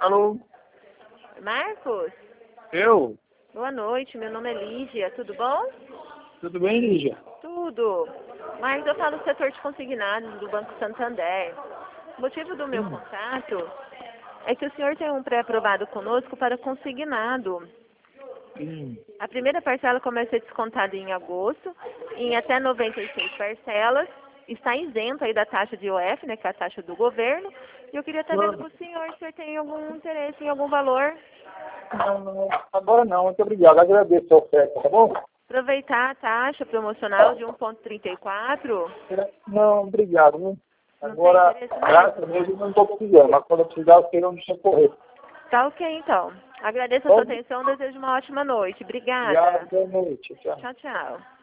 Alô? Marcos? Eu? Boa noite, meu nome é Lígia, tudo bom? Tudo bem, Lígia? Tudo. Marcos, eu falo do setor de consignados do Banco Santander. O motivo do meu contato é que o senhor tem um pré-aprovado conosco para consignado. A primeira parcela começa a ser descontada em agosto, em até 96 parcelas. Está isento aí da taxa de IOF, né, que é a taxa do governo. E eu queria estar vendo com o senhor se tem algum interesse em algum valor. Não, agora não, muito obrigado. Agradeço a oferta, tá bom? Aproveitar a taxa promocional de 1,34. Não, obrigado. Viu? Não Agora, tem interesse graças a mesmo? Deus, eu não estou precisando, mas quando eu precisar, eu quero me socorrer. Tá ok, então. Agradeço a sua atenção, desejo uma ótima noite. Obrigada. Obrigado, boa noite. Tchau. Tchau, tchau.